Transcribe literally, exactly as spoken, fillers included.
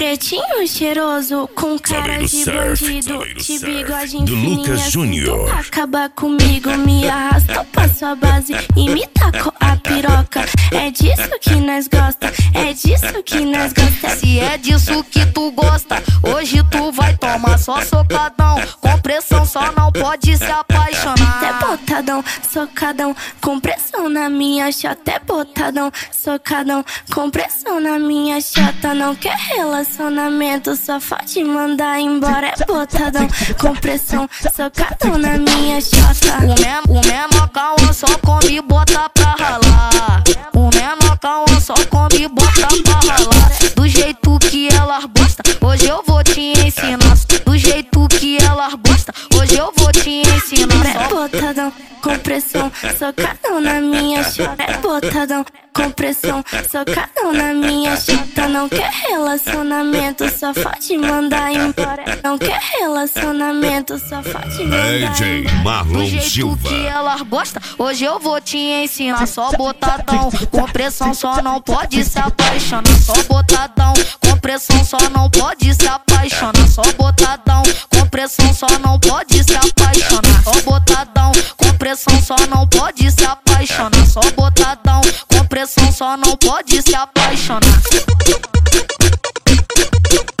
Pretinho cheiroso, com cara de surf, bandido, de surf, bigodinho do fininho Lucas assim. Júnior. Tu acaba comigo, me arrasta pra sua base e me tacou a piroca. É disso que nós gosta, é disso que nós gosta. Se é disso que tu gosta, hoje tu vai tomar só socadão. Com pressão só não pode se apaixonar. É botadão, socadão, com pressão na minha chata. É botadão, socadão, com pressão na minha chata. Não quer relacionamento, só pode mandar embora. É botadão, com pressão, socadão na minha chata. O menor, o menor calma só come e bota pra ralar. O menor calma só come e bota pra ralar. Do jeito que elas gostam, hoje eu vou te ensinar. Do jeito que elas gostam, hoje eu vou te ensinar. É botadão, com pressão, socadão na minha chata. É botadão, com pressão, socadão na minha chata. Não quer relacionamento, só pode mandar embora. Não quer relacionamento, só pode mandar D J embora. Marlon Do jeito Silva. que elas gostam, hoje eu vou te ensinar. Só botadão, com pressão só não pode se apaixonar. Só botadão, com pressão só não pode se apaixonar. Só botadão, com pressão só não pode se apaixonar. Só botadão, com pressão só não pode se apaixonar. Só botadão, com pressão só não pode se apaixonar.